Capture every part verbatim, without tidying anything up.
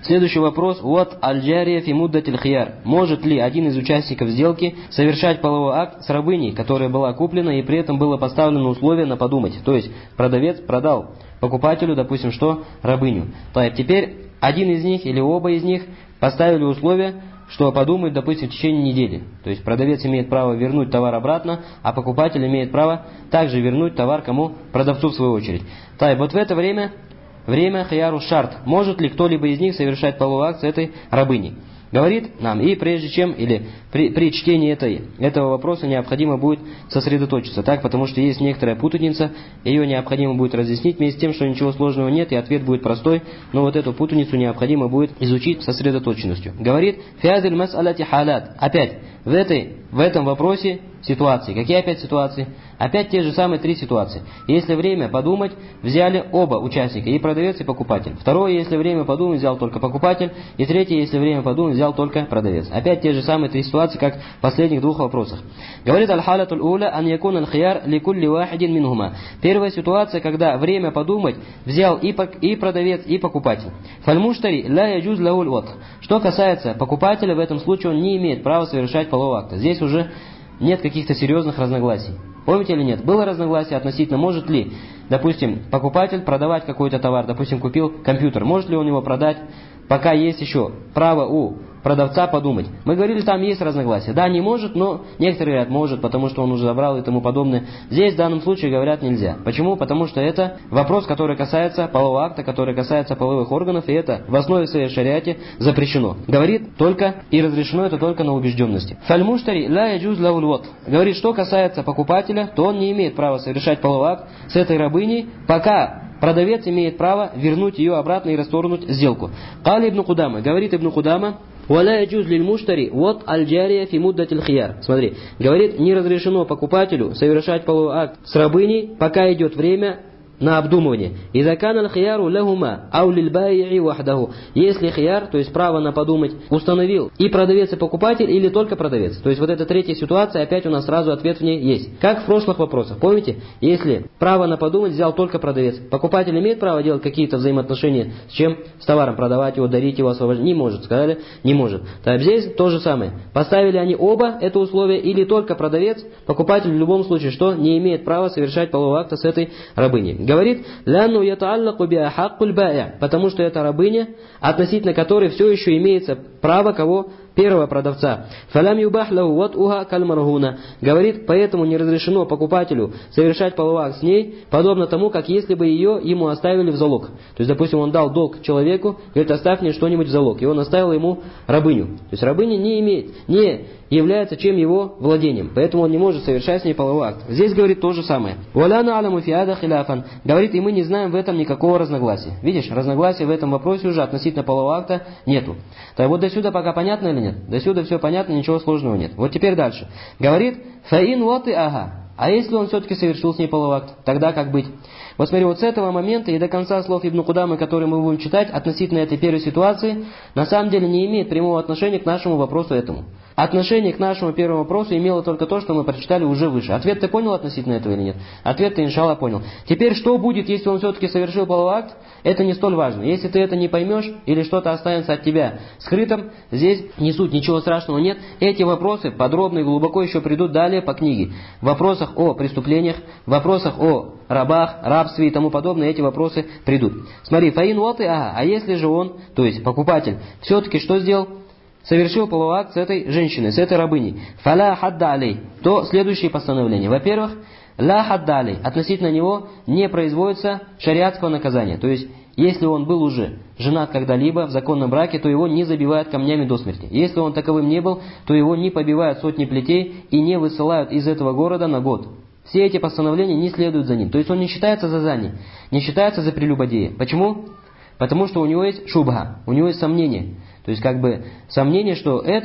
Следующий вопрос. Вот аль-джария фи муддатиль хияр. Может ли один из участников сделки совершать половой акт с рабыней, которая была куплена, и при этом было поставлено условие на подумать? То есть продавец продал покупателю, допустим, что? Рабыню. То есть теперь один из них или оба из них поставили условие, что подумают, допустим, в течение недели. То есть продавец имеет право вернуть товар обратно, а покупатель имеет право также вернуть товар кому? Продавцу в свою очередь. То есть вот в это время... Время хияру шарт. Может ли кто-либо из них совершать половой акт с этой рабыней? Говорит нам, и прежде чем, или при, при чтении этой, этого вопроса необходимо будет сосредоточиться. Так, потому что есть некоторая путаница, ее необходимо будет разъяснить вместе с тем, что ничего сложного нет, и ответ будет простой, но вот эту путаницу необходимо будет изучить сосредоточенностью. Говорит, фиазиль мас'аляти халят. Опять, в, этой, в этом вопросе ситуации. Какие опять ситуации? Опять те же самые три ситуации. Если время подумать, взяли оба участника, и продавец, и покупатель. Второе, если время подумать, взял только покупатель. И третье, если время подумать, взял только продавец. Опять те же самые три ситуации, как в последних двух вопросах. Говорит аль-халатуль уля ан якун аль-хияр ли кулли вахидин минхума. Первая ситуация, когда время подумать, взял и, и продавец, и покупатель. Фаль-муштари ла яджуз лахуль ват. Что касается покупателя, в этом случае он не имеет права совершать половой акт. Здесь уже нет каких-то серьезных разногласий. Помните или нет? Было разногласие относительно, может ли, допустим, покупатель продавать какой-то товар, допустим, купил компьютер, может ли он его продать, пока есть еще право у продавца подумать. Мы говорили, там есть разногласия. Да, не может, но некоторые говорят, может, потому что он уже забрал и тому подобное. Здесь в данном случае говорят нельзя. Почему? Потому что это вопрос, который касается полового акта, который касается половых органов, и это в основе своей шариате запрещено. Говорит только, и разрешено это только на убежденности. Фаль-муштари ла яджуз лахуль ват. Говорит, что касается покупателя, то он не имеет права совершать половой акт с этой рабыней, пока продавец имеет право вернуть ее обратно и расторгнуть сделку. Кали ибн Кудама, говорит ибн Кудама, «Валя яджуз лиль муштари вот аль-джария фи муддатиль хияр». Смотри, говорит, не разрешено покупателю совершать половой акт с рабыней, пока идет время на обдумывание. «Иза кан аль-хияру лахума ау лиль байи вахдаху». Если хияр, то есть право на подумать, установил и продавец, и покупатель, или только продавец. То есть вот эта третья ситуация, опять у нас сразу ответ в ней есть. Как в прошлых вопросах. Помните? Если право на подумать взял только продавец, покупатель имеет право делать какие-то взаимоотношения с чем? С товаром, продавать его, дарить его, освобождать? Не может. Сказали? Не может. Так здесь то же самое. Поставили они оба это условие, или только продавец, покупатель в любом случае, что? Не имеет права совершать половой акт с этой рабыней. Говорит, «Лянну ятааллаку биахаккуль бая», потому что это рабыня, относительно которой все еще имеется право кого? Первого продавца. «Фалям юбах лаху ват уха кальмаргуна». Говорит, поэтому не разрешено покупателю совершать половой акт с ней, подобно тому, как если бы ее ему оставили в залог. То есть, допустим, он дал долг человеку, говорит, оставь мне что-нибудь в залог. И он оставил ему рабыню. То есть рабыня не имеет, не является чем его владением. Поэтому он не может совершать с ней половой акт. Здесь говорит то же самое. «Валяна аламу фиада хиляфан». Говорит, и мы не знаем в этом никакого разногласия. Видишь, разногласия в этом вопросе уже относительно полового акта нету. Так вот до сюда пока понятно или нет? До сюда все понятно, ничего сложного нет. Вот теперь дальше. Говорит, «Фаин вот и ага». А если он все-таки совершил с ней половой акт, тогда как быть? Вот смотри, вот с этого момента и до конца слов Ибн Кудамы, которые мы будем читать, относительно этой первой ситуации, на самом деле не имеет прямого отношения к нашему вопросу этому. Отношение к нашему первому вопросу имело только то, что мы прочитали уже выше. Ответ ты понял относительно этого или нет? Ответ ты, иншаллах, понял. Теперь, что будет, если он все-таки совершил половой акт? Это не столь важно. Если ты это не поймешь, или что-то останется от тебя скрытым, здесь не суть, ничего страшного нет. Эти вопросы подробно и глубоко еще придут далее по книге. В вопросах о преступлениях, в вопросах о рабах, рабстве и тому подобное, эти вопросы придут. Смотри, фаин вот и ага. А если же он, то есть покупатель, все-таки что сделал? Совершил половой акт с этой женщиной, с этой рабыней. Фаля хадда алей. То следующие постановления. Во-первых, ла хадда алей. Относительно него не производится шариатского наказания. То есть, если он был уже женат когда-либо в законном браке, то его не забивают камнями до смерти. Если он таковым не был, то его не побивают сотни плетей и не высылают из этого города на год. Все эти постановления не следуют за ним. То есть он не считается за зани, не считается за прелюбодея. Почему? Потому что у него есть шубха, у него есть сомнение. То есть как бы сомнение, что это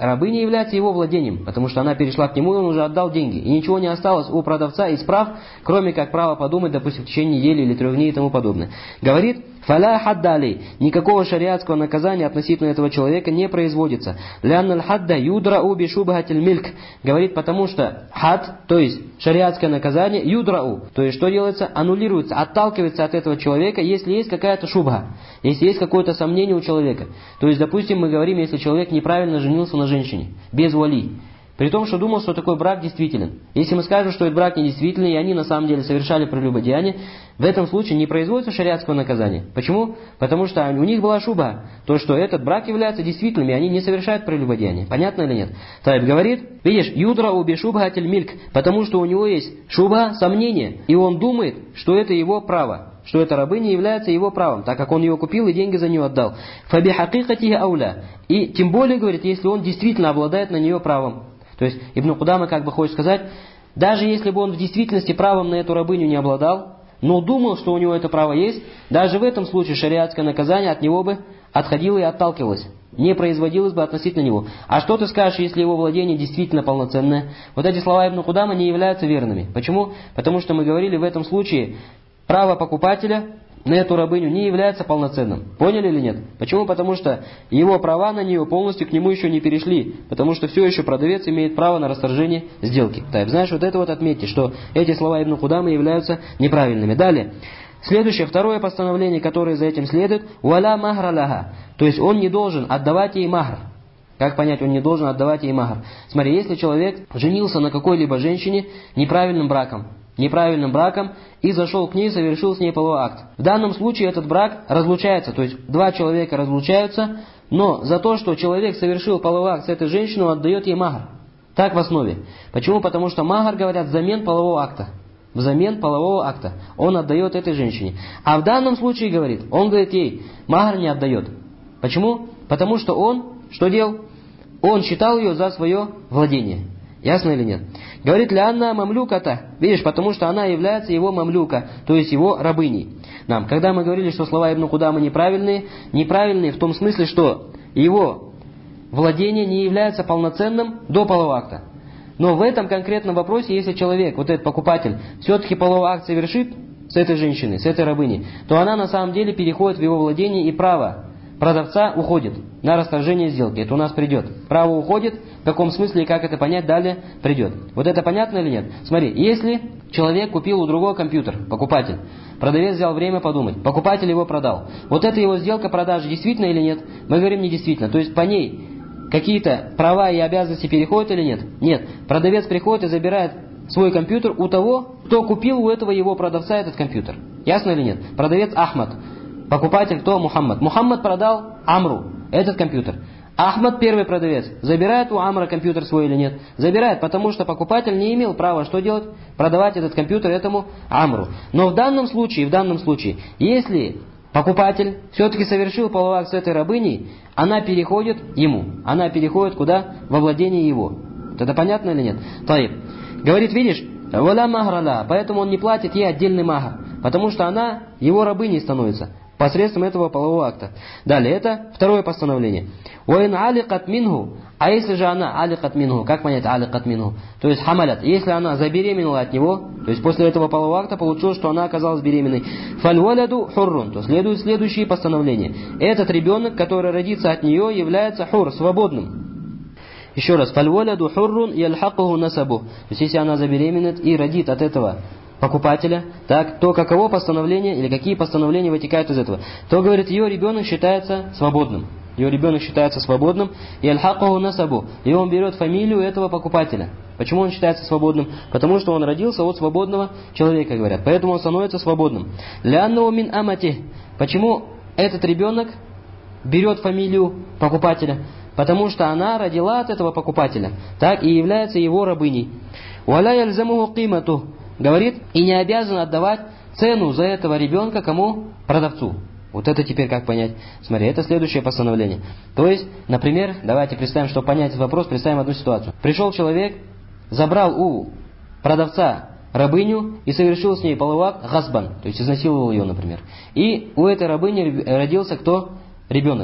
рабыня является его владением, потому что она перешла к нему, и он уже отдал деньги. И ничего не осталось у продавца из прав, кроме как права подумать, допустим, в течение недели или трех дней и тому подобное. Говорит, «Фаля хадда алей». Никакого шариатского наказания относительно этого человека не производится. «Лянналь хадда юдрау бишубхатиль мильк». Говорит, потому что хад, то есть шариатское наказание, юдрау, то есть что делается? Аннулируется, отталкивается от этого человека, если есть какая-то шубха, если есть какое-то сомнение у человека. То есть, допустим, мы говорим, если человек неправильно женился на женщине, без вали, при том, что думал, что такой брак действителен. Если мы скажем, что этот брак недействительный, и они на самом деле совершали прелюбодеяние, в этом случае не производится шариатского наказания. Почему? Потому что у них была шуба, то, что этот брак является действительным, и они не совершают прелюбодеяние. Понятно или нет? Таиб говорит, видишь, юдра уби шубхатиль мильк, потому что у него есть шуба, сомнение, и он думает, что это его право, что эта рабыня является его правом, так как он ее купил и деньги за нее отдал. Фаби хакикатихи ауля. И тем более, говорит, если он действительно обладает на нее правом. То есть Ибн Кудама как бы хочет сказать, даже если бы он в действительности правом на эту рабыню не обладал, но думал, что у него это право есть, даже в этом случае шариатское наказание от него бы отходило и отталкивалось, не производилось бы относительно него. А что ты скажешь, если его владение действительно полноценное? Вот эти слова Ибн Кудама не являются верными. Почему? Потому что мы говорили, в этом случае право покупателя на эту рабыню не является полноценным. Поняли или нет? Почему? Потому что его права на нее полностью к нему еще не перешли. Потому что все еще продавец имеет право на расторжение сделки. Так, знаешь, вот это вот отметьте, что эти слова Ибн Кудамы являются неправильными. Далее. Следующее, второе постановление, которое за этим следует, «Валя махра ляха». То есть он не должен отдавать ей махр. Как понять, он не должен отдавать ей махр? Смотри, если человек женился на какой-либо женщине неправильным браком, неправильным браком и зашел к ней, совершил с ней половой акт. В данном случае этот брак разлучается, то есть два человека разлучаются, но за то, что человек совершил половой акт с этой женщиной, он отдает ей махр. Так в основе. Почему? Потому что махр, говорят, взамен полового акта. Взамен полового акта. Он отдает этой женщине. А в данном случае, говорит, он говорит ей, махр не отдает. Почему? Потому что он, что делал? Он считал ее за свое владение. Ясно или нет? Говорит, лянна мамлюката. Видишь, потому что она является его мамлюка, то есть его рабыней. Нам, когда мы говорили, что слова Ибн Кудамы неправильные, неправильные в том смысле, что его владение не является полноценным до полового акта. Но в этом конкретном вопросе, если человек, вот этот покупатель, все-таки половой акт совершит с этой женщиной, с этой рабыней, то она на самом деле переходит в его владение, и право продавца уходит на расторжение сделки. Это у нас придет. Право уходит, в каком смысле и как это понять, далее придет. Вот это понятно или нет? Смотри, если человек купил у другого компьютер, покупатель, продавец взял время подумать, покупатель его продал. Вот эта его сделка продажи действительно или нет? Мы говорим недействительно. То есть по ней какие-то права и обязанности переходят или нет? Нет. Продавец приходит и забирает свой компьютер у того, кто купил у этого его продавца этот компьютер. Ясно или нет? Продавец Ахмад. Покупатель кто? Мухаммад. Мухаммад продал Амру этот компьютер. Ахмад, первый продавец, забирает у Амра компьютер свой или нет? Забирает, потому что покупатель не имел права что делать? Продавать этот компьютер этому Амру. Но в данном случае, в данном случае, если покупатель все-таки совершил половой акт с этой рабыней, она переходит ему. Она переходит куда? Во владение его. Это понятно или нет? Таиб. Говорит, видишь, «Валя махраля», поэтому он не платит ей отдельный махр, потому что она его рабыней становится посредством этого полового акта. Далее, это второе постановление. «Уэн аликат минху», а если же она аликат минху, как понять аликат минху? То есть хамалят, если она забеременела от него, то есть после этого полового акта получилось, что она оказалась беременной. «Фальваляду хуррун», то следует следующие постановления. Этот ребенок, который родится от нее, является хур, свободным. Еще раз, «Фальваляду хуррун ялхакуху насабу», то есть если она забеременеет и родит от этого покупателя, так, то каково постановление, или какие постановления вытекают из этого? То, говорит, ее ребенок считается свободным. Ее ребенок считается свободным, и аль-хакуху насабу, и он берет фамилию этого покупателя. Почему он считается свободным? Потому что он родился от свободного человека, говорят. Поэтому он становится свободным. Ляннау мин амати. Почему этот ребенок берет фамилию покупателя? Потому что она родила от этого покупателя, так, и является его рабыней. Валя яльзамуху қимату. Говорит, и не обязан отдавать цену за этого ребенка кому? Продавцу. Вот это теперь как понять? Смотри, это следующее постановление. То есть, например, давайте представим, чтобы понять этот вопрос, представим одну ситуацию. Пришел человек, забрал у продавца рабыню и совершил с ней половой акт гасбан, то есть изнасиловал ее, например. И у этой рабыни родился кто? Ребенок.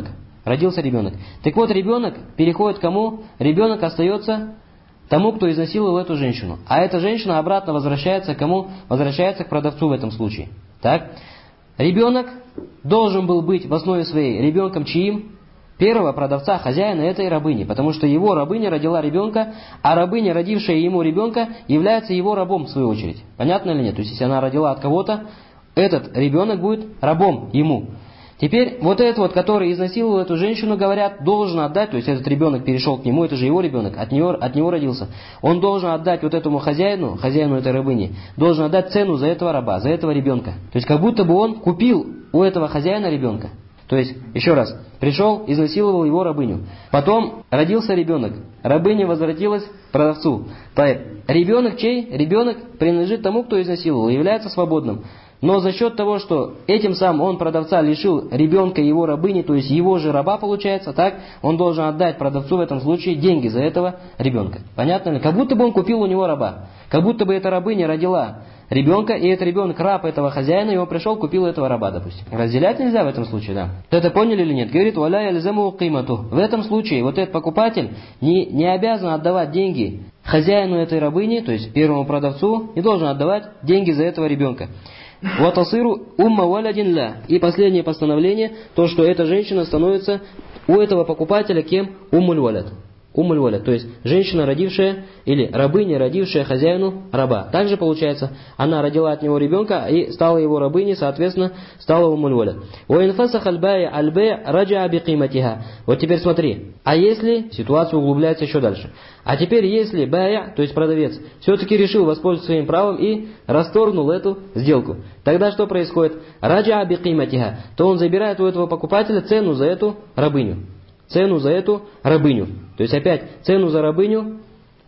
родился ребенок. Так вот, ребенок переходит к кому? Ребенок остается тому, кто изнасиловал эту женщину. А эта женщина обратно возвращается к кому? Возвращается к продавцу в этом случае. Так? Ребенок должен был быть в основе своей ребенком чьим? Первого продавца, хозяина этой рабыни. Потому что его рабыня родила ребенка, а рабыня, родившая ему ребенка, является его рабом в свою очередь. Понятно или нет? То есть, если она родила от кого-то, этот ребенок будет рабом ему. Теперь, вот этот вот, который изнасиловал эту женщину, говорят, должен отдать, то есть этот ребенок перешел к нему, это же его ребенок, от него, от него родился. Он должен отдать вот этому хозяину, хозяину этой рабыни, должен отдать цену за этого раба, за этого ребенка. То есть, как будто бы он купил у этого хозяина ребенка. То есть, еще раз, пришел, изнасиловал его рабыню. Потом родился ребенок. Рабыня возвратилась к продавцу. Ребенок чей? Ребенок принадлежит тому, кто изнасиловал, и является свободным. Но за счет того, что этим самым он продавца лишил ребенка его рабыни, то есть его же раба получается, так, он должен отдать продавцу в этом случае деньги за этого ребенка. Понятно ли? Как будто бы он купил у него раба. Как будто бы эта рабыня родила ребенка, и этот ребенок раб этого хозяина, и он пришел, купил этого раба, допустим. Разделять нельзя в этом случае, да. Это поняли или нет? Говорит, валя ялзаму қимату. В этом случае вот этот покупатель не, не обязан отдавать деньги хозяину этой рабыни, то есть первому продавцу, не должен отдавать деньги за этого ребенка. Ватасиру умма валядин ля. И последнее постановление, то, что эта женщина становится у этого покупателя кем? Уммуль валяд. Уммуль валяд, то есть женщина, родившая, или рабыня, родившая хозяину раба. Также получается, она родила от него ребенка и стала его рабыней, соответственно, стала уммуль валяд. Уинфасах аль-бай аль-бай раджа бикиматиха. Вот теперь смотри. А если, ситуация углубляется еще дальше. А теперь, если бая, то есть продавец, все-таки решил воспользоваться своим правом и расторгнул эту сделку, тогда что происходит? Раджа бикиматиха. То он забирает у этого покупателя цену за эту рабыню. Цену за эту рабыню. То есть опять цену за рабыню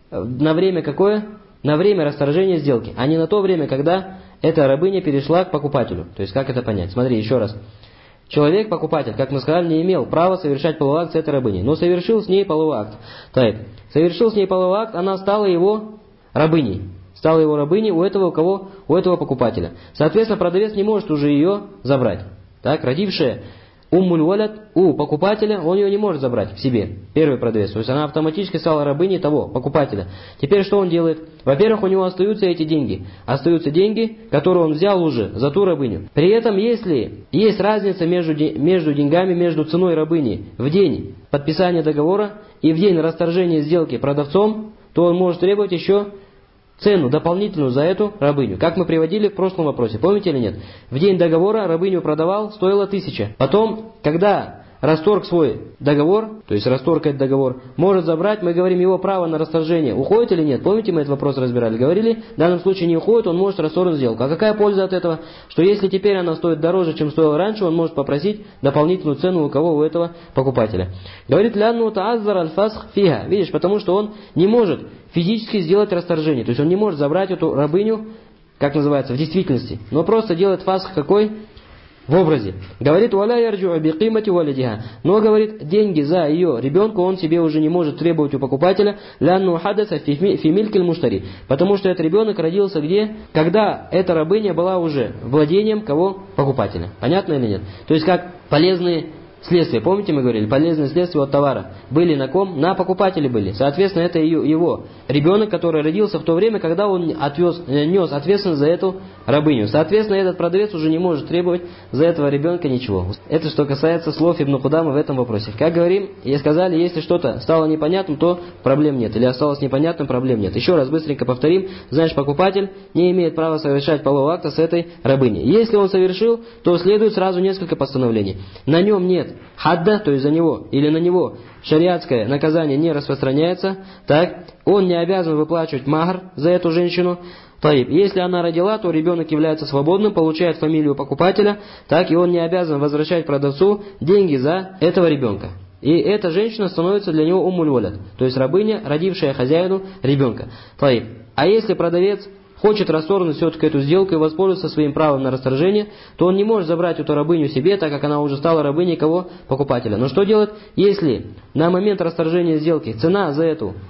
на время какое? На время расторжения сделки, а не на то время, когда эта рабыня перешла к покупателю. То есть как это понять? Смотри, еще раз. Человек, покупатель, как мы сказали, не имел права совершать половой акт с этой рабыней, но совершил с ней половой акт. Так, совершил с ней половой акт, она стала его рабыней. Стала его рабыней у этого, у кого? У этого покупателя. Соответственно, продавец не может уже ее забрать. Так, родившая уммуль валад у покупателя, он ее не может забрать к себе. Первый продавец. То есть она автоматически стала рабыней того, покупателя. Теперь что он делает? Во-первых, у него остаются эти деньги. Остаются деньги, которые он взял уже за ту рабыню. При этом, если есть разница между, между деньгами, между ценой рабыни в день подписания договора и в день расторжения сделки продавцом, то он может требовать еще цену дополнительную за эту рабыню. Как мы приводили в прошлом вопросе. Помните или нет? В день договора рабыню продавал, стоило тысяча. Потом, когда расторг свой договор, то есть расторг этот договор, может забрать, мы говорим, его право на расторжение уходит или нет? Помните, мы этот вопрос разбирали? Говорили, в данном случае не уходит, он может расторгнуть сделку. А какая польза от этого? Что если теперь она стоит дороже, чем стоила раньше, он может попросить дополнительную цену у кого? У этого покупателя. Говорит, лянну тааззар аль-фасх фиха. Видишь, потому что он не может физически сделать расторжение. То есть он не может забрать эту рабыню, как называется, в действительности. Но просто делает фасх какой? В образе. Говорит, валя ярджу бикимати валидиха. Но, говорит, деньги за ее ребенка он себе уже не может требовать у покупателя, лянну хадаса фимилькель муштари. Потому что этот ребенок родился где? Когда эта рабыня была уже владением кого? Покупателя. Понятно или нет? То есть как полезные следствия, помните, мы говорили, полезные следствия от товара были на ком? На покупателе были. Соответственно, это его ребенок, который родился в то время, когда он отвез, нес ответственность за эту рабыню. Соответственно, этот продавец уже не может требовать за этого ребенка ничего. Это что касается слов Ибн Кудама в этом вопросе. Как говорим, и сказали, если что-то стало непонятным, то проблем нет. Или осталось непонятным, проблем нет. Еще раз быстренько повторим. Знаешь, покупатель не имеет права совершать половой акт с этой рабыней. Если он совершил, то следует сразу несколько постановлений. На нем нет хадда, то есть за него, или на него шариатское наказание не распространяется, так, он не обязан выплачивать махр за эту женщину. Таиб. Если она родила, то ребенок является свободным, получает фамилию покупателя, так, и он не обязан возвращать продавцу деньги за этого ребенка. И эта женщина становится для него уммуль валад, то есть рабыня, родившая хозяину ребенка. Таиб. А если продавец хочет расторгнуть все-таки эту сделку и воспользоваться своим правом на расторжение, то он не может забрать эту рабыню себе, так как она уже стала рабыней кого? Покупателя. Но что делать, если на момент расторжения сделки цена за эту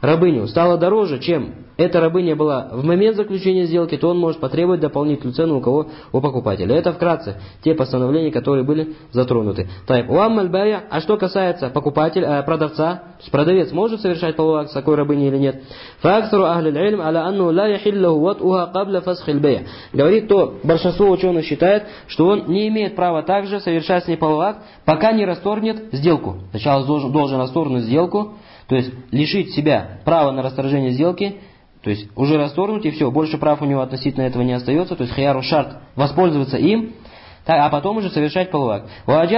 рабыню стало дороже, чем эта рабыня была в момент заключения сделки, то он может потребовать дополнительную цену у кого? У покупателя. Это вкратце те постановления, которые были затронуты. Так, уаммаль бай'а, а что касается покупателя, продавца, то есть продавец может совершать половой акт с такой рабыней или нет? Факсару ахлиль ильм аля анну ла яхиллаху ват'уха кабля фасхиль бай'а. Говорит, то большинство ученых считает, что он не имеет права также совершать с ней половой акт, пока не расторгнет сделку. Сначала должен, должен расторгнуть сделку, то есть лишить себя права на расторжение сделки, то есть уже расторгнуть и все, больше прав у него относительно этого не остается, то есть хияру шарт, воспользоваться им, так, а потом уже совершать половой акт.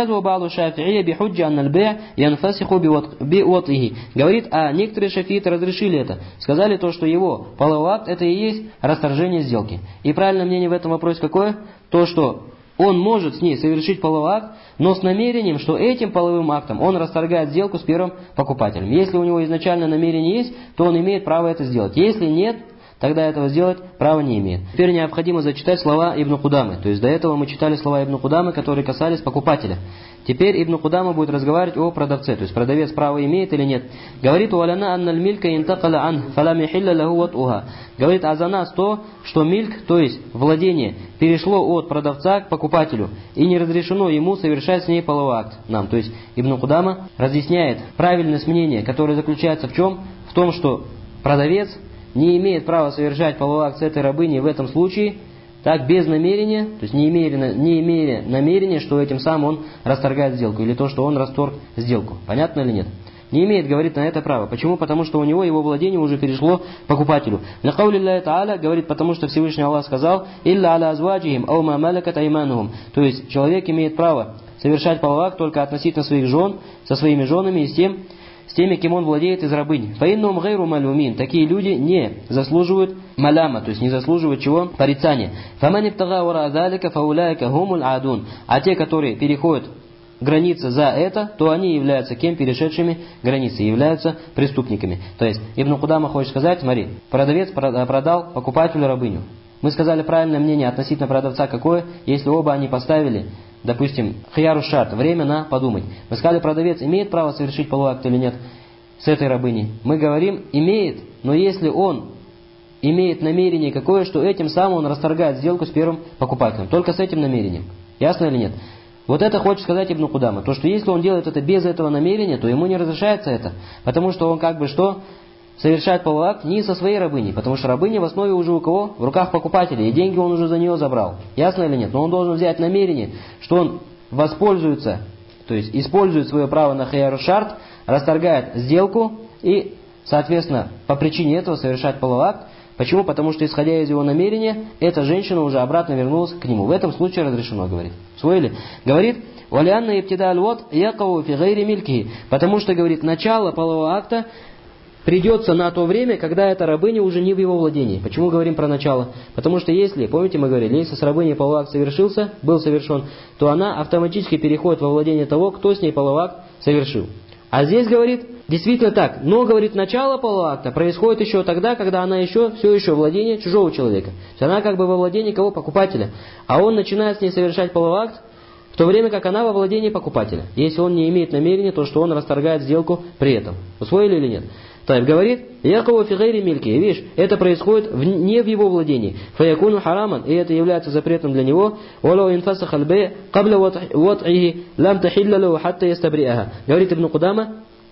Говорит, а некоторые шафииты разрешили это. Сказали то, что его половой акт это и есть расторжение сделки. И правильное мнение в этом вопросе какое? То, что он может с ней совершить половой акт, но с намерением, что этим половым актом он расторгает сделку с первым покупателем. Если у него изначально намерение есть, то он имеет право это сделать. Если нет, тогда этого сделать права не имеет. Теперь необходимо зачитать слова Ибн Кудамы. То есть до этого мы читали слова Ибн Кудамы, которые касались покупателя. Теперь Ибн Кудама будет разговаривать о продавце. То есть продавец право имеет или нет. Говорит, уаляна анналь милька интакаля ан, фалам яхилля лаху ват'уха. Говорит, а за нас то, что мильк, то есть владение, перешло от продавца к покупателю, и не разрешено ему совершать с ней половой акт нам. То есть Ибн Кудама разъясняет правильность мнения, которое заключается в чем? В том, что продавец не имеет права совершать половой акт с этой рабыней в этом случае, так, без намерения, то есть не имея, не имея намерения, что этим самым он расторгает сделку, или то, что он расторг сделку. Понятно или нет? Не имеет, говорит, на это право. Почему? Потому что у него его владение уже перешло покупателю. Лякаули Аллахи Та'аля, говорит, потому что Всевышний Аллах сказал, «Илля аля азваджихим, ау ма малакат айманухум». То есть человек имеет право совершать половой акт только относительно своих жен, со своими женами и с тем, с теми, кем он владеет из рабынь. Фаиннум гайру малюмин. Такие люди не заслуживают маляма, то есть не заслуживают чего? Порицания. Фаман ибтага вара залика фауляйка хумуль адун. А те, которые переходят границы за это, то они являются кем? Перешедшими границы, являются преступниками. То есть Ибн Кудама хочет сказать, смотри, продавец продал покупателю рабыню. Мы сказали правильное мнение относительно продавца какое, если оба они поставили, допустим, хияру шарт, время на подумать. Мы сказали, продавец имеет право совершить половой акт или нет с этой рабыней. Мы говорим, имеет, но если он имеет намерение какое, что этим самым он расторгает сделку с первым покупателем. Только с этим намерением. Ясно или нет? Вот это хочет сказать Ибн Кудама. То, что если он делает это без этого намерения, то ему не разрешается это. Потому что он как бы что? Совершает половой акт не со своей рабыней. Потому что рабыня в основе уже у кого? В руках покупателя. И деньги он уже за нее забрал. Ясно или нет? Но он должен взять намерение, что он воспользуется, то есть использует свое право на хияру шарт, расторгает сделку и, соответственно, по причине этого совершает половой акт. Почему? Потому что, исходя из его намерения, эта женщина уже обратно вернулась к нему. В этом случае разрешено, говорит. Усвоили? Говорит, «Валианна ибтида аль-ват якаву фи гайри милькихи». Потому что, говорит, начало полового акта придется на то время, когда эта рабыня уже не в его владении. Почему говорим про начало? Потому что если, помните мы говорили, если с рабыней половой акт совершился, был совершен, то она автоматически переходит во владение того, кто с ней половой акт совершил. А здесь, говорит, действительно так. Но, говорит, начало полового акта происходит еще тогда, когда она еще, все еще в владении чужого человека. То есть она как бы во владении кого? Покупателя. А он начинает с ней совершать половой акт, в то время как она во владении покупателя. Если он не имеет намерения, то что он расторгает сделку при этом. Усвоили или нет? Так, говорит, якова фи гайри мильки. Видишь, это происходит в, не в его владении. Фаякуну хараман, и это является запретом для него. Валау инфасах аль-бэй кабля ват'ихи лам тахилля лаху хатта ястабриаха. Говорит Ибн Кудама,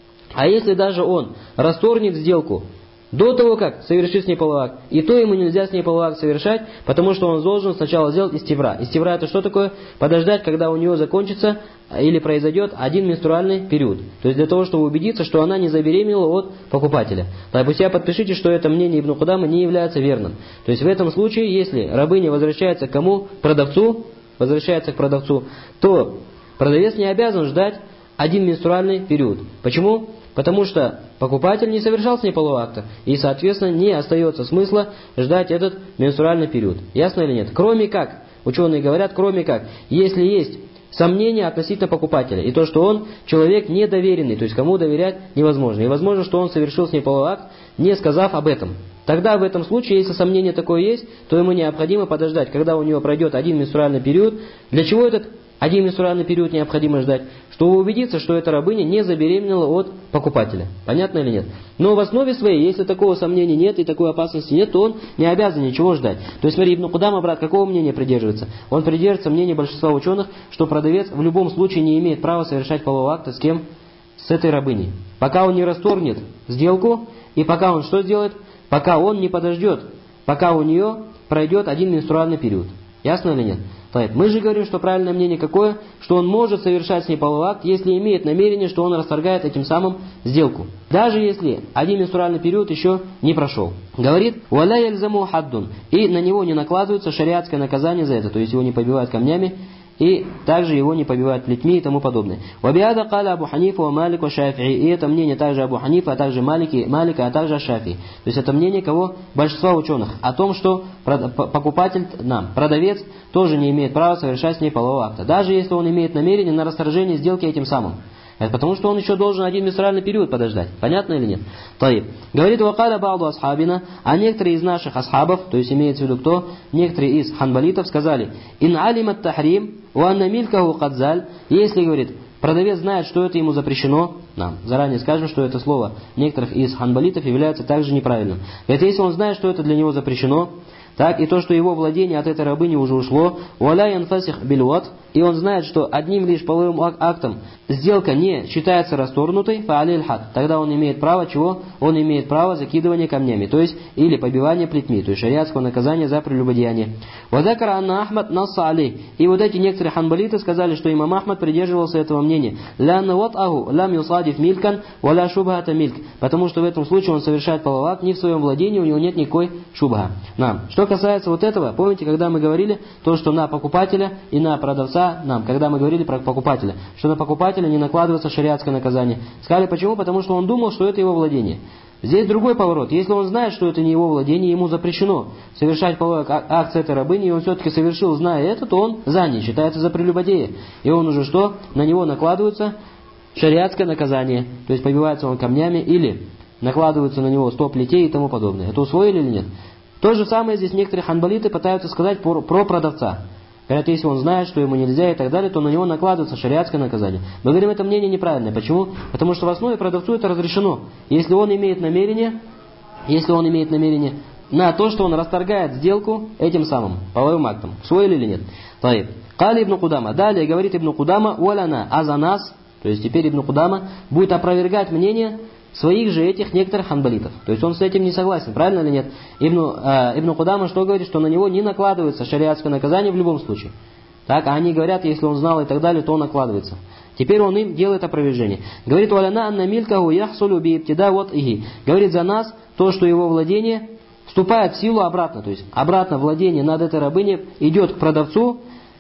а если даже он расторгнет сделку до того, как совершить с ней половой акт, и то ему нельзя с ней половой акт совершать, потому что он должен сначала сделать истивра. Истивра это что такое? Подождать, когда у нее закончится или произойдет один менструальный период. То есть для того, чтобы убедиться, что она не забеременела от покупателя. Так, пусть подпишите, что это мнение Ибн Кудамы не является верным. То есть в этом случае, если рабыня возвращается к кому? Продавцу, возвращается к продавцу, то продавец не обязан ждать один менструальный период. Почему? Потому что покупатель не совершал с ней полового акта, и, соответственно, не остается смысла ждать этот менструальный период. Ясно или нет? Кроме как, ученые говорят, кроме как, если есть сомнения относительно покупателя, и то, что он человек недоверенный, то есть кому доверять невозможно. И возможно, что он совершил с ней половой акт, не сказав об этом. Тогда в этом случае, если сомнение такое есть, то ему необходимо подождать, когда у него пройдет один менструальный период. Для чего этот один менструальный период необходимо ждать, чтобы убедиться, что эта рабыня не забеременела от покупателя. Понятно или нет? Но в основе своей, если такого сомнения нет и такой опасности нет, то он не обязан ничего ждать. То есть, смотри, Ибн Кудама, брат, какого мнения придерживается? Он придерживается мнения большинства ученых, что продавец в любом случае не имеет права совершать полового акта с кем? С этой рабыней. Пока он не расторгнет сделку, и пока он что сделает? Пока он не подождет, пока у нее пройдет один менструальный период. Ясно или нет? Мы же говорим, что правильное мнение какое? Что он может совершать с ней половой акт, если имеет намерение, что он расторгает этим самым сделку. Даже если один менструальный период еще не прошел. Говорит, «Валя яльзаму хаддун». И на него не накладывается шариатское наказание за это. То есть его не побивают камнями, и также его не побивают плетьми и тому подобное. «Вабиада каля Абу Ханифа ва Малик ва Шафии». И это мнение также Абу Ханифа, а также Малики, Малика, а также Шафии. То есть это мнение кого? Большинства ученых. О том, что покупатель, нам, продавец, тоже не имеет права совершать с ней полового акта. Даже если он имеет намерение на расторжение сделки этим самым. Это потому, что он еще должен один менструальный период подождать. Понятно или нет? Таиб. Говорит, вакаля ба'ду асхабина, а некоторые из наших асхабов, то есть имеется в виду кто? Некоторые из ханбалитов сказали, ин алимат тахрим, ва анна милькаху кадзаль, если, говорит, продавец знает, что это ему запрещено, нам заранее скажем, что это слово некоторых из ханбалитов является также неправильным. Это если он знает, что это для него запрещено, так, и то, что его владение от этой рабыни уже ушло, «Уаля янфасих бильват», и он знает, что одним лишь половым актом сделка не считается расторгнутой, фа'алиль хад, тогда он имеет право чего? Он имеет право закидывания камнями, то есть, или побивания плетьми, то есть шариатского наказания за прелюбодеяние. «Вадакара анна Ахмад насса алей», и вот эти некоторые ханбалиты сказали, что имам Ахмад придерживался этого мнения, «Лянна ват аху лам юсадиф милькан, валя шубхата мильк», потому что в этом случае он совершает половой акт не в своем владении, у него нет никакой шубха. Нам. Что касается вот этого, помните, когда мы говорили, то, что на покупателя и на продавца, нам, когда мы говорили про покупателя, что на покупателя не накладывается шариатское наказание. Сказали почему? Потому что он думал, что это его владение. Здесь другой поворот. Если он знает, что это не его владение, ему запрещено совершать половой акт с этой рабыней, и он все-таки совершил, зная это, то он за ней считается за прелюбодея. И он уже что? На него накладывается шариатское наказание. То есть побивается он камнями или накладываются на него сто плетей и тому подобное. Это усвоили или нет? То же самое здесь некоторые ханбалиты пытаются сказать про, про продавца. Говорят, если он знает, что ему нельзя и так далее, то на него накладывается шариатское наказание. Мы говорим, это мнение неправильное. Почему? Потому что в основе продавцу это разрешено. Если он имеет намерение, если он имеет намерение на то, что он расторгает сделку этим самым половым актом. Усвоили или нет? Таиб. Кали Ибн Кудама. Далее говорит Ибн Кудама, уаляна, а за нас, то есть теперь Ибн Кудама будет опровергать мнение своих же этих некоторых ханбалитов. То есть он с этим не согласен, правильно или нет? Ибн, э, Ибн Кудама что говорит? Что на него не накладывается шариатское наказание в любом случае. Так, а они говорят, если он знал и так далее, то он накладывается. Теперь он им делает опровержение. Говорит, валяна анна милькаху яхсулю би ибтида вот ихи. Говорит за нас то, что его владение вступает в силу обратно. То есть обратно владение над этой рабыней идет к продавцу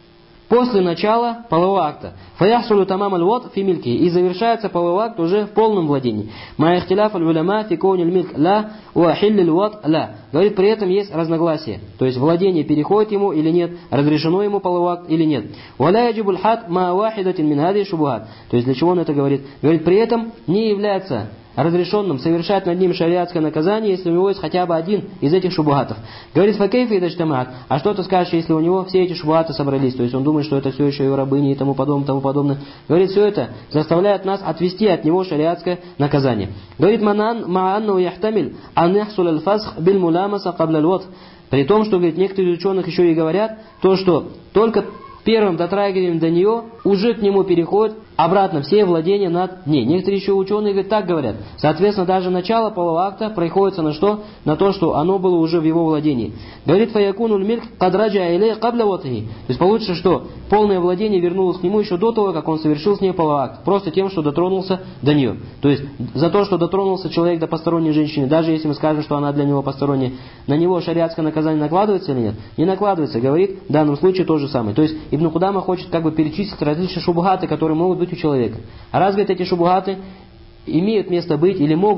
после начала полового акта. Фаяхсулю тамам аль-вад фи мильки. И завершается половой акт уже в полном владении. Ма ихтиляф аль-уляма фи коуниль мильк ла ва хиллиль вад ла. Говорит, при этом есть разногласие. То есть владение переходит ему или нет, разрешено ему половой акт или нет. Валя яджибуль хад ма вахидатин мин хади шубхат. То есть для чего он это говорит? Говорит, при этом не является разрешенным совершать над ним шариатское наказание, если у него есть хотя бы один из этих шубхатов. Говорит, факейфи идаджтамаат. А что ты скажешь, если у него все эти шубхаты собрались? То есть он думает, что это все еще его рабыни и тому подобное, тому подобное. Говорит, все это заставляет нас отвести от него шариатское наказание. Говорит, манан маанну яхтамиль ан яхсул аль-фасх биль муламаса кабля аль-вад. При том, что, говорит, некоторые ученых еще и говорят, то, что только первым дотрагиванием до нее уже к нему переходит обратно все владения над ней. Некоторые еще ученые говорят, так говорят. Соответственно, даже начало полового акта приходится на что? На то, что оно было уже в его владении. Говорит, фаякунуль мильк кадраджа илей кабля ватхи. То есть получится, что полное владение вернулось к нему еще до того, как он совершил с ней половой акт. Просто тем, что дотронулся до нее. То есть за то, что дотронулся человек до посторонней женщины, даже если мы скажем, что она для него посторонняя, на него шариатское наказание накладывается или нет? Не накладывается. Говорит, в данном случае то же самое. То есть Ибн Кудама хочет как бы перечислить различные шубхаты, которые могут быть у человека. А раз, говорит, эти шубхаты имеют место быть или могут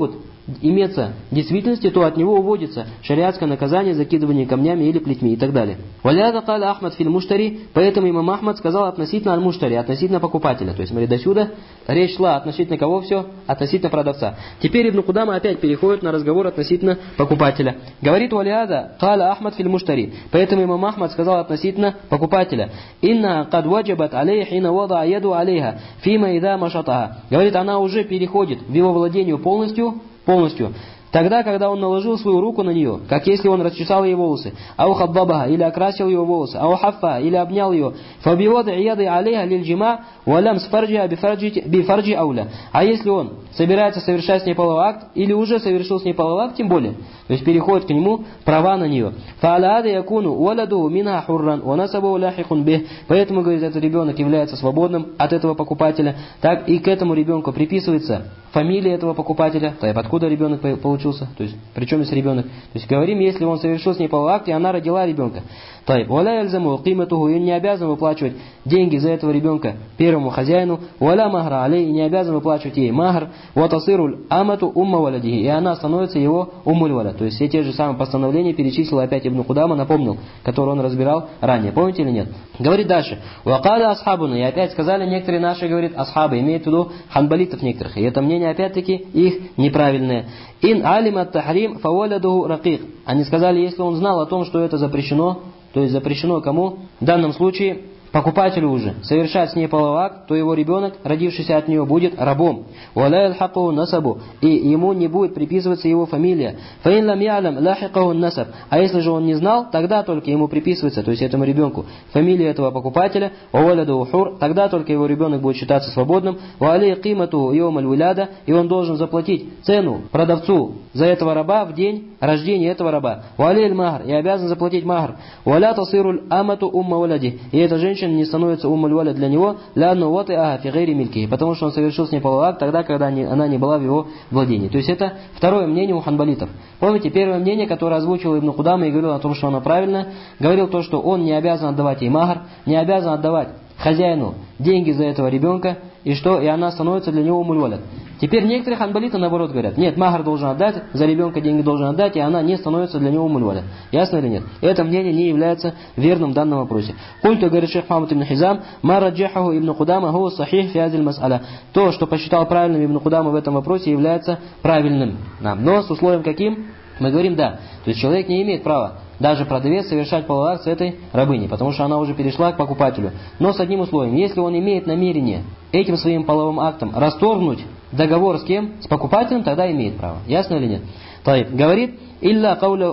иметься в действительности, то от него уводится шариатское наказание, закидывание камнями или плетьми и так далее. Валяда каля Ахмад филь муштари, поэтому имам Ахмад сказал относительно аль-муштари, относительно покупателя. То есть, смотри, до сюда речь шла относительно кого все? Относительно продавца. Теперь Ибн Кудама опять переходит на разговор относительно покупателя. Говорит валяда каля Ахмад филь муштари, поэтому имам Ахмад сказал относительно покупателя. Инна кад ваджабат алейх хина вада яду алейха фима ида машатаха. Говорит, она уже переходит в его владению полностью, полностью. Тогда, когда он наложил свою руку на нее, как если он расчесал ей волосы, ау хаддабаха, или окрасил ее волосы, ау хаффа, или обнял ее, фабивода яды алейха лильджима, валям сфарджиа бифарджи ауля. А если он собирается совершать с ней половой акт, или уже совершил с ней половой акт, тем более, то есть переходит к нему права на нее. Фа'аляда якуну валаду минха хурран, ванасабу ляхихун бих. Поэтому, говорит, этот ребенок является свободным от этого покупателя, так и к этому ребенку приписывается фамилия этого покупателя, то есть откуда ребенок получился, то есть причем здесь ребенок. То есть говорим, если он совершил с ней половой акт, и она родила ребенка. То есть валя яльзаму қиматуху, и не обязан выплачивать деньги за этого ребенка первому хозяину, валя махра алей, и не обязан выплачивать ей махр, ватасируль амату умма валадихи, и она становится его уммуль валя. То есть все те же самые постановления перечислил опять Ибн Кудама, напомнил, которые он разбирал ранее. Помните или нет? Говорит дальше. Вакаля асхабуна, и опять сказали некоторые наши, говорит, асхабы, имеют в виду ханбалитов некоторых. И это мнение опять-таки их неправильное. Ин алим ат-тахрим фавалядуху ракик. Они сказали, если он знал о том, что это запрещено, то есть запрещено кому? В данном случае покупателю уже совершать с ней половой акт, то его ребенок, родившийся от нее, будет рабом. Валя алхакуху насабу, и ему не будет приписываться его фамилия. Фаин лам ялам лахикаху насаб. А если же он не знал, тогда только ему приписывается, то есть этому ребенку, фамилия этого покупателя, валяду хур, тогда только его ребенок будет считаться свободным. Вали қимату йом аль-виляда, и он должен заплатить цену продавцу за этого раба в день рождения этого раба. Вали аль-махр, и обязан заплатить махр. Валя тасируль амату умма валяди, и эта женщина не становится уммуль валя для него, ляну вот и ага фигейри мильки, потому что он совершил с ней половой акт тогда, когда не, она не была в его владении. То есть это второе мнение у ханбалитов. Помните, первое мнение, которое озвучил Ибн Кудама и говорил о том, что оно правильно, говорил то, что он не обязан отдавать ей махр, не обязан отдавать хозяину деньги за этого ребенка, и что, и она становится для него уммуль валя. Теперь некоторые ханбалиты наоборот говорят, нет, махр должен отдать, за ребенка деньги должен отдать, и она не становится для него уммуль валя. Ясно или нет? Это мнение не является верным в данном вопросе. Культу, говорит шейх Мухаммад ибн Хизам, ма раджахаху ибн Кудама хуа сахих фи азиль мас'аля. То, что посчитал правильным Ибн Кудама в этом вопросе, является правильным. Но с условием каким? Мы говорим да. То есть человек не имеет права, даже продавец, совершать половой акт с этой рабыней, потому что она уже перешла к покупателю. Но с одним условием, если он имеет намерение этим своим половым актом расторгнуть договор с кем? С покупателем, тогда имеет право. Ясно или нет? Таиб. Говорит, илля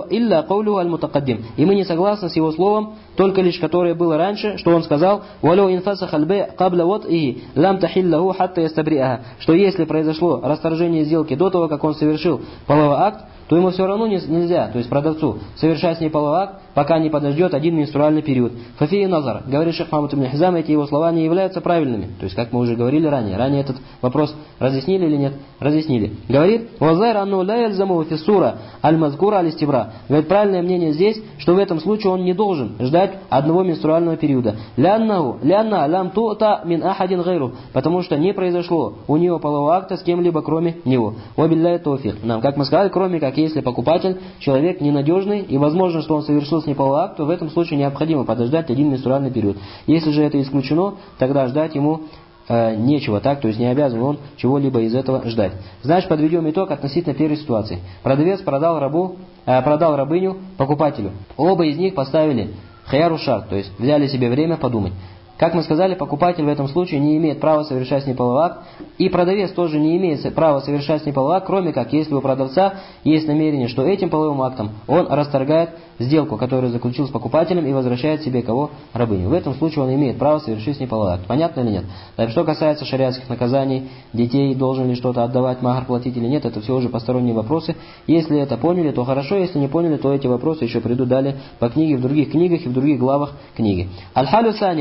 каулю аль-мутакаддим. И мы не согласны с его словом, только лишь которое было раньше, что он сказал, валю инфасах аль-бэй кабля вот и лам тахиллаху хатта ястабриаха, что если произошло расторжение сделки до того, как он совершил половой акт, то ему все равно нельзя, то есть продавцу, совершать с ней половой акт, пока не подождет один менструальный период. Фафии назар, говорит шейх Мухаммад ибн Хизам, эти его слова не являются правильными. То есть, как мы уже говорили ранее. Ранее этот вопрос разъяснили или нет? Разъяснили. Говорит, вазайр анну ла яльзаму фиссура аль-мазкура аль-истибра. Говорит, правильное мнение здесь, что в этом случае он не должен ждать одного менструального периода. Ляннаху, лянна лям тута мин ахадин гайру. Потому что не произошло у него полового акта с кем-либо, кроме него. Вабилляй тофик. Нам, как мы сказали, кроме как если покупатель человек ненадежный и возможно, что он совершил с ней половой акт, то в этом случае необходимо подождать один менструальный период. Если же это исключено, тогда ждать ему э, нечего, так, то есть не обязан он чего-либо из этого ждать. Значит, подведем итог относительно первой ситуации. Продавец продал рабу, э, продал рабыню покупателю. Оба из них поставили хаяру шарт, то есть взяли себе время подумать. Как мы сказали, покупатель в этом случае не имеет права совершать с ней половой акт, и продавец тоже не имеет права совершать с ней половой акт, кроме как если у продавца есть намерение, что этим половым актом он расторгает сделку, которую заключил с покупателем, и возвращает себе кого? Рабыню. В этом случае он имеет право совершить с ней половой акт. Понятно или нет? Так, что касается шариатских наказаний, детей, должен ли что-то отдавать, махр платить или нет, это все уже посторонние вопросы. Если это поняли, то хорошо, если не поняли, то эти вопросы еще придут далее по книге, в других книгах и в других главах книги. Аль-халю сания, теперь вторая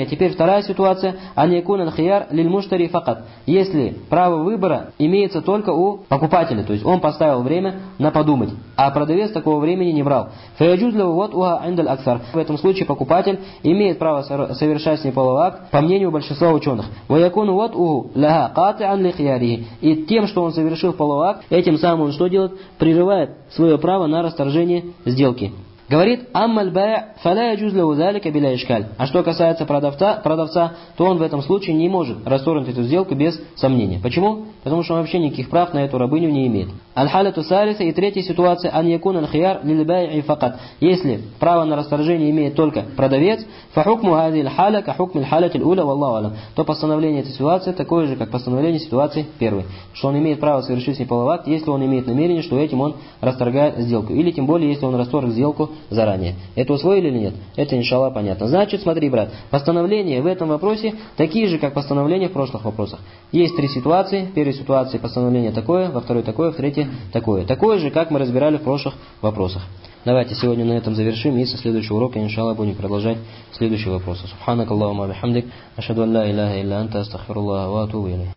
вторая ситуация, ан якун аль-хияр лиль-муштари факат. Если право выбора имеется только у покупателя, то есть он поставил время на подумать, а продавец такого времени не брал. Фаяджуз лаху ват'уха инда аль-аксар. В этом случае покупатель имеет право совершать с ней половой акт, по мнению большинства ученых. Ва якуну ват'уху лаха кати'ан ли хиярихи. И тем, что он совершил половой акт, этим самым он что делает? Прерывает свое право на расторжение сделки. Говорит, аммаль бай' фаля яджуз лаху залика биля ишкаль. А что касается продавца, продавца, то он в этом случае не может расторгнуть эту сделку без сомнения. Почему? Потому что он вообще никаких прав на эту рабыню не имеет. Аль-халяту салиса, и третья ситуация, ан якун аль-хияр лиль бай'i факат. Если право на расторжение имеет только продавец, фахукму хази аль-халя ка хукми аль-халяти аль-уля валлаху алям, то постановление этой ситуации такое же, как постановление ситуации первой. Что он имеет право совершить с ней половой акт, если он имеет намерение, что этим он расторгает сделку. Или тем более, если он расторг сделку заранее. Это усвоили или нет? Это, иншаллах, понятно. Значит, смотри, брат, постановления в этом вопросе такие же, как постановления в прошлых вопросах. Есть три ситуации. В первой ситуации постановление такое, во второй такое, в третьей такое. Такое же, как мы разбирали в прошлых вопросах. Давайте сегодня на этом завершим, и со следующего урока, иншаллах, будем продолжать следующие вопросы. Субханак Аллахумма бихамдик, ашхаду ан ла иляха илля анта, астагфируллаха ва атубу илейх.